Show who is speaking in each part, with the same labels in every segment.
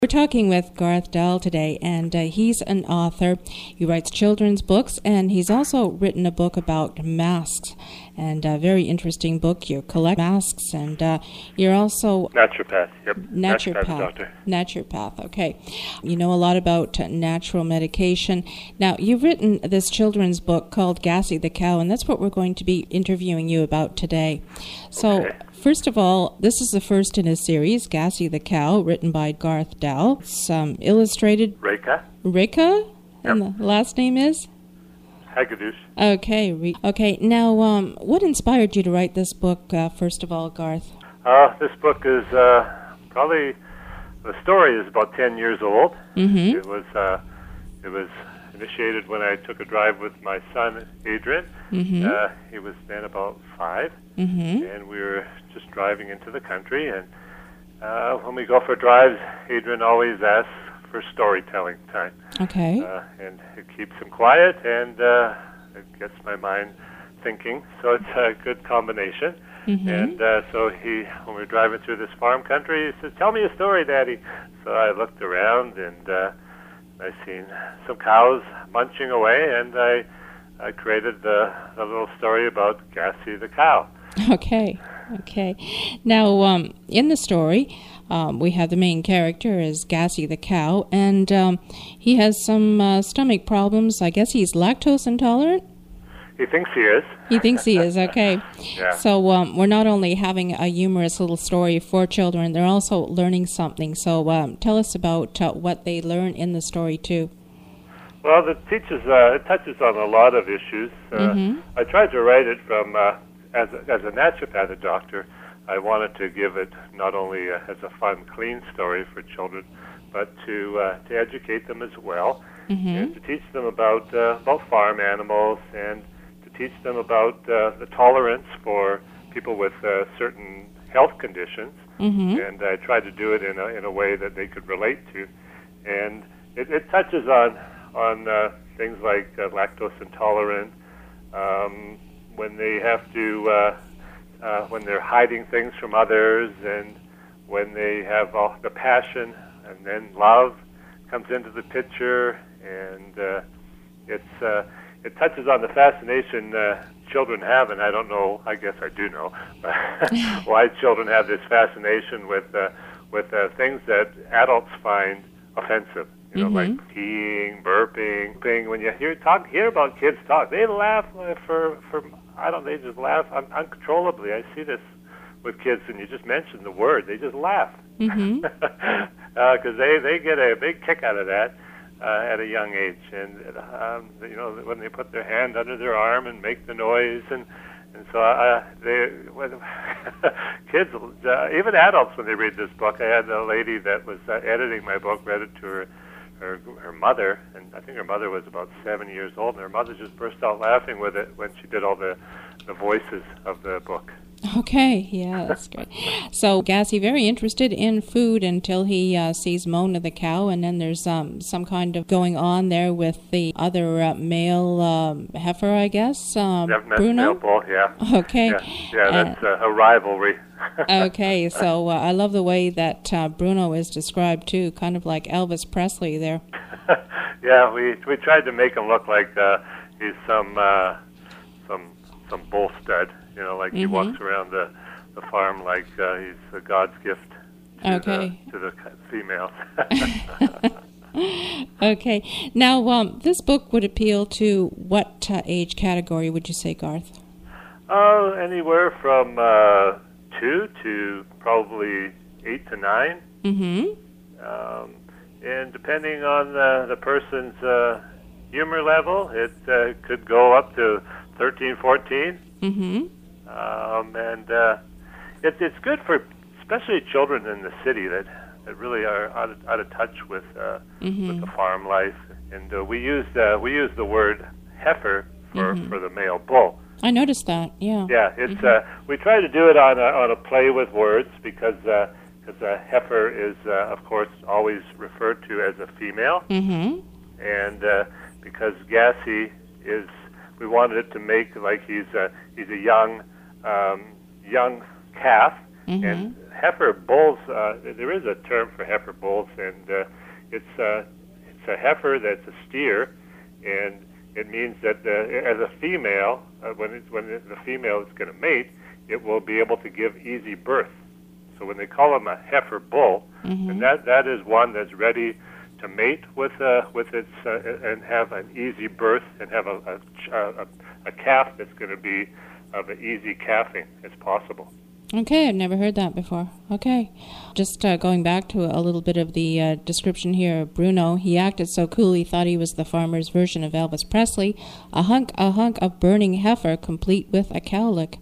Speaker 1: We're talking with Garth Dahl today, and he's an author. He writes children's books, and he's also written a book about masks, and a very interesting book. You collect masks, and you're also...
Speaker 2: Naturopath, yep.
Speaker 1: Naturopath doctor. Naturopath, okay. You know a lot about natural medication. Now, you've written this children's book called Gassy the Cow, and that's what we're going to be interviewing you about today. So...
Speaker 2: Okay.
Speaker 1: First of all, this is the first in a series, Gassy the Cow, written by Garth Dahl. It's illustrated...
Speaker 2: Reka.
Speaker 1: Reka?
Speaker 2: Yep.
Speaker 1: And the last name is?
Speaker 2: Hagedus.
Speaker 1: Okay. Okay. Now, what inspired you to write this book, first of all, Garth?
Speaker 2: This book is probably... The story is about 10 years old.
Speaker 1: Mm-hmm.
Speaker 2: It was initiated when I took a drive with my son, Adrian.
Speaker 1: Mm-hmm.
Speaker 2: He was then about 5.
Speaker 1: Mm-hmm.
Speaker 2: And we were just driving into the country, and when we go for drives, Adrian always asks for storytelling time.
Speaker 1: Okay.
Speaker 2: And it keeps him quiet, and it gets my mind thinking, so it's a good combination.
Speaker 1: Mm-hmm.
Speaker 2: And so when we were driving through this farm country, he says, "Tell me a story, Daddy." So I looked around, and I seen some cows munching away, and I created the little story about Gassy the cow.
Speaker 1: Okay. Now, in the story, we have the main character is Gassy the cow, and he has some stomach problems. I guess he's lactose intolerant?
Speaker 2: He thinks he is.
Speaker 1: He thinks he is, okay.
Speaker 2: Yeah.
Speaker 1: So we're not only having a humorous little story for children, they're also learning something. So tell us about what they learn in the story, too.
Speaker 2: Well, it touches on a lot of issues. I tried to write it from... As a naturopathic doctor, I wanted to give it not only as a fun, clean story for children, but to educate them as well, and to teach them about farm animals, and to teach them about the tolerance for people with certain health conditions. And I tried to do it in a way that they could relate to, and it touches on things like lactose intolerant. When they have to, when they're hiding things from others, and when they have the passion, and then love comes into the picture, and it touches on the fascination children have, and I don't know, I guess I do know, why children have this fascination with things that adults find offensive. You know, like peeing, burping. When you hear about kids talk, they laugh they just laugh uncontrollably. I see this with kids, and you just mention the word, they just laugh. Because they get a big kick out of that at a young age. And, when they put their hand under their arm and make the noise, and so kids, even adults, when they read this book, I had a lady that was editing my book, read it to her mother, and I think her mother was about 7 years old, and her mother just burst out laughing with it when she did all the voices of the book.
Speaker 1: Okay, yeah, that's great. So Gassy very interested in food until he sees Mona the cow, and then there's some kind of going on there with the other male heifer, I guess, Bruno?
Speaker 2: Male bull, yeah.
Speaker 1: Okay.
Speaker 2: Yeah, that's a rivalry.
Speaker 1: Okay, so I love the way that Bruno is described, too, kind of like Elvis Presley there.
Speaker 2: Yeah, we tried to make him look like he's some bull stud, like he walks around the farm like he's a God's gift to the females.
Speaker 1: Okay. Now, this book would appeal to what age category, would you say, Garth?
Speaker 2: Anywhere from 2 to probably 8 to 9. And depending on the person's humor level, it could go up to 13, 14. And it's good for especially children in the city that really are out of touch with the farm life. And we use the word heifer for the male bull.
Speaker 1: I noticed that. Yeah.
Speaker 2: Yeah, it's we try to do it on a play with words because a heifer is of course always referred to as a female, and because Gassy is, we wanted it to make like he's a young calf, and heifer bulls, there is a term for heifer bulls, and it's a heifer that's a steer, and it means that as a female, when the female is going to mate, it will be able to give easy birth. So when they call them a heifer bull, and that is one that's ready to mate with its and have an easy birth and have a calf that's going to be of an easy calving as possible.
Speaker 1: Okay, I've never heard that before. Okay. Just going back to a little bit of the description here of Bruno, he acted so cool he thought he was the farmer's version of Elvis Presley, a hunk of burning heifer complete with a cowlick.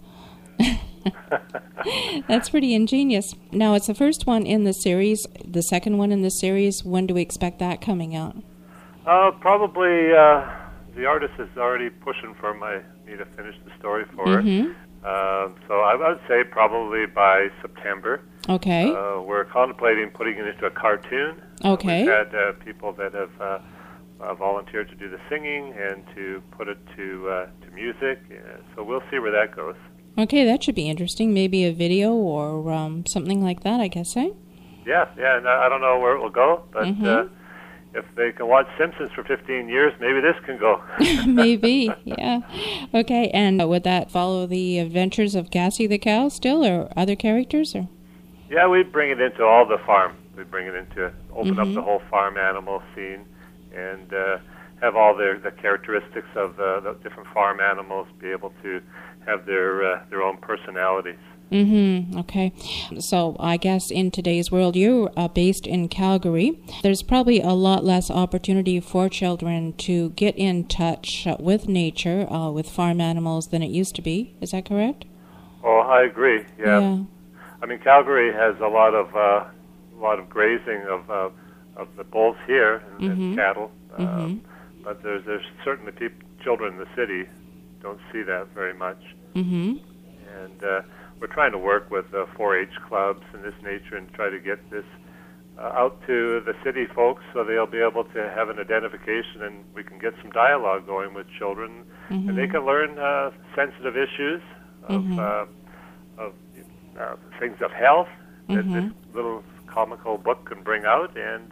Speaker 1: That's pretty ingenious. Now, it's the first one in the series. The second one in the series, when do we expect that coming out?
Speaker 2: Probably the artist is already pushing for me to finish the story for her. So I would say probably by September.
Speaker 1: Okay.
Speaker 2: We're contemplating putting it into a cartoon.
Speaker 1: Okay.
Speaker 2: We've had people that have volunteered to do the singing and to put it to music. So we'll see where that goes.
Speaker 1: Okay, that should be interesting. Maybe a video or something like that, I guess, eh?
Speaker 2: Yeah. And I don't know where it will go, but if they can watch Simpsons for 15 years, maybe this can go.
Speaker 1: Maybe, yeah. Okay, and would that follow the adventures of Gassie the cow still, or other characters? Or?
Speaker 2: Yeah, we bring it into all the farm. We bring it into, open up the whole farm animal scene and have all the characteristics of the different farm animals be able to have their own personalities.
Speaker 1: Okay. So I guess in today's world, you're based in Calgary. There's probably a lot less opportunity for children to get in touch with nature, with farm animals than it used to be. Is that correct?
Speaker 2: Oh, I agree. Yeah. I mean, Calgary has a lot of grazing of the bulls here and cattle, but there's certainly children in the city don't see that very much. And we're trying to work with 4-H clubs and this nature and try to get this out to the city folks so they'll be able to have an identification and we can get some dialogue going with children and they can learn sensitive issues of things of health that this little comical book can bring out. And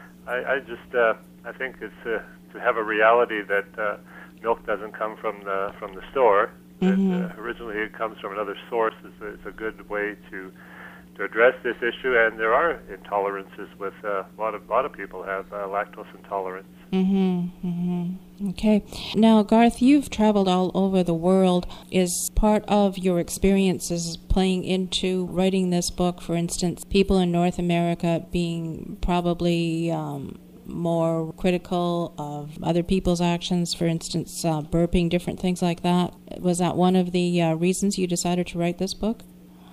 Speaker 2: I think it's to have a reality that milk doesn't come from the store. That originally it comes from another source is a good way to address this issue. And there are intolerances with a lot of people have lactose intolerance.
Speaker 1: Okay. Now, Garth, you've traveled all over the world. Is part of your experiences playing into writing this book, for instance, people in North America being probably more critical of other people's actions, for instance, burping, different things like that? Was that one of the reasons you decided to write this book?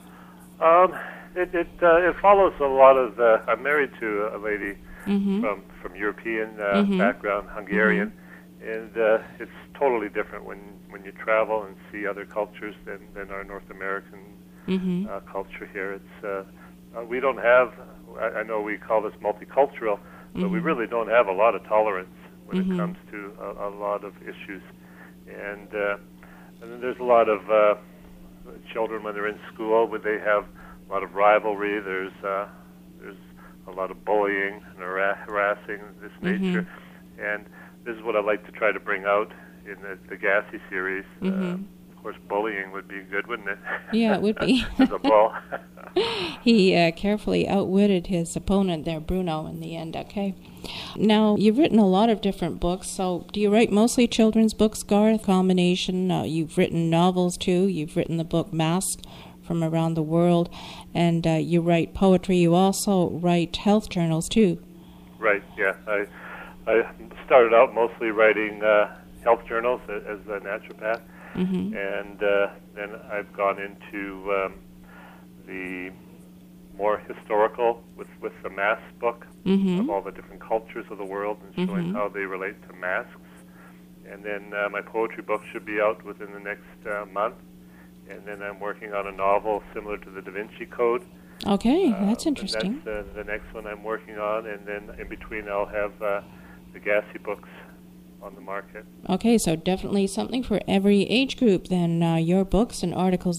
Speaker 2: It follows a lot of I'm married to a lady from European background, Hungarian, and it's totally different when you travel and see other cultures than our North American culture here. It's we don't have, I know we call this multicultural, but we really don't have a lot of tolerance when it comes to a lot of issues. And then there's a lot of children when they're in school, where they have a lot of rivalry. There's a lot of bullying and harassing this nature. And this is what I like to try to bring out in the Gassie series. Of course, bullying would be good, wouldn't it?
Speaker 1: Yeah, it would be.
Speaker 2: As a bull.
Speaker 1: He carefully outwitted his opponent there, Bruno, in the end. Okay. Now, you've written a lot of different books, so do you write mostly children's books, Garth? Combination. You've written novels, too. You've written the book Mask from Around the World, and you write poetry. You also write health journals, too. Right,
Speaker 2: yeah. I started out mostly writing health journals as a naturopath, and then I've gone into the more historical with the mask book of all the different cultures of the world and showing how they relate to masks. And then my poetry book should be out within the next month. And then I'm working on a novel similar to the Da Vinci Code.
Speaker 1: Okay, that's interesting.
Speaker 2: That's the next one I'm working on. And then in between I'll have the Gassie books on the market.
Speaker 1: Okay, so definitely something for every age group then, your books and articles then.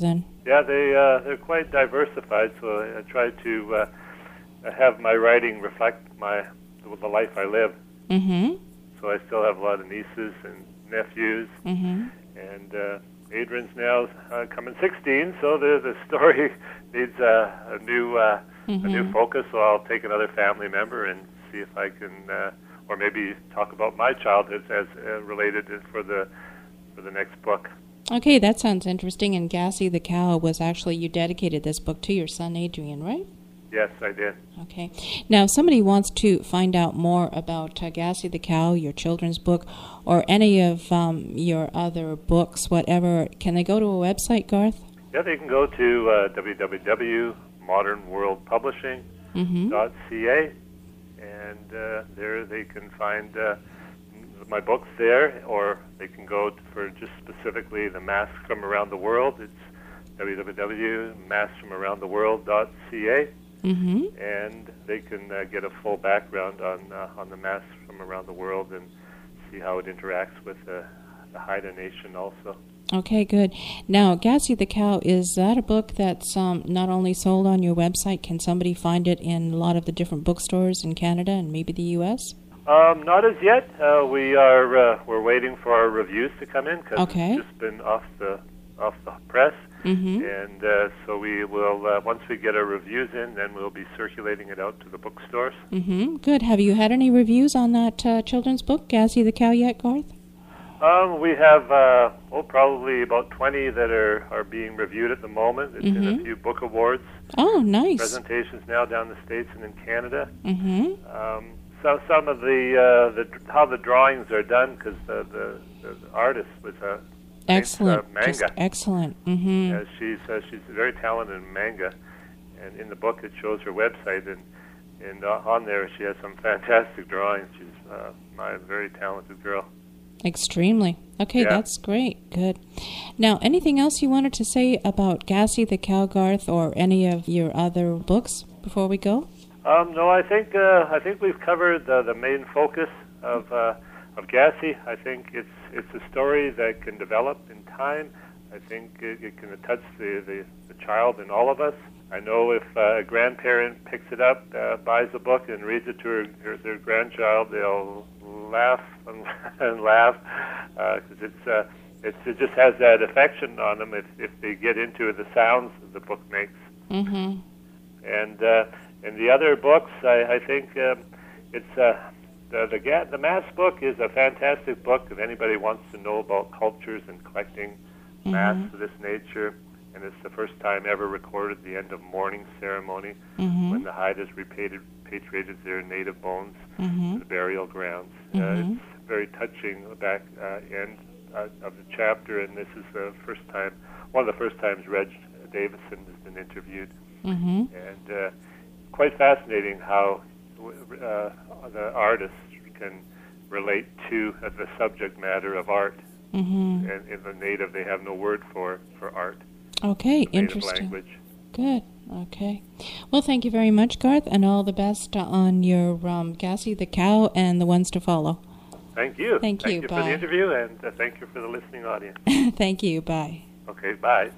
Speaker 2: Yeah, they're quite diversified, so I try to have my writing reflect the life I live.
Speaker 1: Mm-hmm.
Speaker 2: So I still have a lot of nieces and nephews,
Speaker 1: Mm-hmm.
Speaker 2: and Adrian's now coming 16, so the story needs a new focus. So I'll take another family member and see if I can, or maybe talk about my childhood as related for the next book.
Speaker 1: Okay, that sounds interesting. And Gassy the Cow was actually, you dedicated this book to your son Adrian, right?
Speaker 2: Yes, I did.
Speaker 1: Okay. Now, if somebody wants to find out more about Gassy the Cow, your children's book, or any of your other books, whatever, can they go to a website, Garth?
Speaker 2: Yeah, they can go to www.modernworldpublishing.ca, and there they can find my books there, or they can go for just specifically the Masks from Around the World. It's www.masksfromaroundtheworld.ca.
Speaker 1: Mm-hmm.
Speaker 2: And they can get a full background on the Masks from Around the World and see how it interacts with the Haida Nation also.
Speaker 1: Okay, good. Now, Gassy the Cow, is that a book that's not only sold on your website? Can somebody find it in a lot of the different bookstores in Canada and maybe the U.S.?
Speaker 2: Not as yet. We're waiting for our reviews to come in because it's just been off the press.
Speaker 1: Mm-hmm.
Speaker 2: And so we will, once we get our reviews in, then we'll be circulating it out to the bookstores.
Speaker 1: Mm-hmm. Good. Have you had any reviews on that children's book, Gassy the Cow, yet, Garth?
Speaker 2: We have probably about 20 that are being reviewed at the moment. It's in a few book awards.
Speaker 1: Oh, nice.
Speaker 2: Presentations now down in the States and in Canada.
Speaker 1: Mm-hmm.
Speaker 2: So some of the how the drawings are done, because the artist was a
Speaker 1: excellent
Speaker 2: manga.
Speaker 1: Just excellent. Mm-hmm.
Speaker 2: She's very talented in manga, and in the book it shows her website, and on there she has some fantastic drawings. She's a very talented girl.
Speaker 1: Extremely. Okay,
Speaker 2: Yeah.
Speaker 1: That's great. Good. Now, anything else you wanted to say about Gassy the Cow, Garth, or any of your other books before we go?
Speaker 2: No, I think we've covered the main focus of Gassy. I think it's a story that can develop in time. I think it can touch the child in all of us. I know if a grandparent picks it up, buys a book, and reads it to their grandchild, they'll laugh and laugh because it just has that affection on them if they get into the sounds that the book makes.
Speaker 1: Mm-hmm.
Speaker 2: And the other books, I think it's the Masks book is a fantastic book if anybody wants to know about cultures and collecting masks of this nature. And it's the first time ever recorded the end of mourning ceremony when the Haidas repatriated their native bones to the burial grounds. It's very touching back end of the chapter, and this is one of the first times Reg Davison has been interviewed. And quite fascinating how the artist can relate to the subject matter of art. And in the native, they have no word for art.
Speaker 1: Okay,
Speaker 2: Native
Speaker 1: interesting.
Speaker 2: language.
Speaker 1: Good. Okay. Well, thank you very much, Garth, and all the best on your Gassy the Cow and the ones to follow.
Speaker 2: Thank you.
Speaker 1: Thank you.
Speaker 2: For
Speaker 1: Bye.
Speaker 2: the interview, and thank you for the listening audience.
Speaker 1: Thank you. Bye.
Speaker 2: Okay, bye.